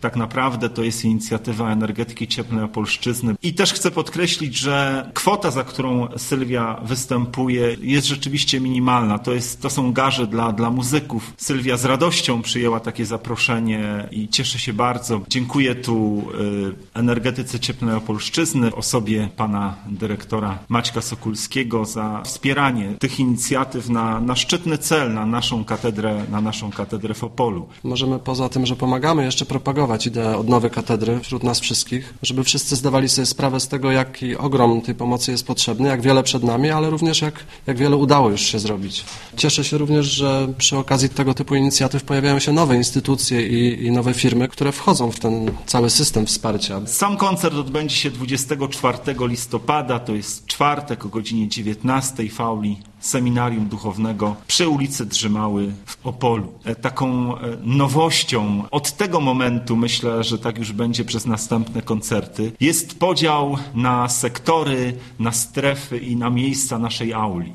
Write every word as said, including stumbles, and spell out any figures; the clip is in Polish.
Tak naprawdę to jest inicjatywa Energetyki Cieplnej Opolszczyzny. I też chcę podkreślić, że kwota, za którą Sylwia występuje, jest rzeczywiście minimalna. To, jest, to są garze dla, dla muzyków. Sylwia z radością przyjęła takie zaproszenie i cieszę się bardzo. Dziękuję tu y, Energetyce Cieplnej Opolszczyzny w osobie pana dyrektora Maćka Sokulskiego za wspieranie tych inicjatyw na, na szczytny cel, na naszą katedrę, na naszą katedrę w Opolu. Możemy poza tym, że pomagamy, jeszcze propagować ideę odnowy katedry wśród nas wszystkich, żeby wszyscy zdawali sobie sprawę z tego, jaki ogrom tej pomocy jest potrzebny, jak wiele przed nami, ale również jak, jak wiele udało już się zrobić. Cieszę się również, że przy okazji tego typu inicjatyw pojawiają się nowe instytucje i, i nowe firmy, które wchodzą w ten cały system wsparcia. Sam koncert odbędzie się dwudziestego czwartego listopada, to jest czwartek o godzinie dziewiętnastej w auli Seminarium Duchownego przy ulicy Drzymały w Opolu. Taką nowością od tego momentu, myślę, że tak już będzie przez następne koncerty, jest podział na sektory, na strefy i na miejsca naszej auli.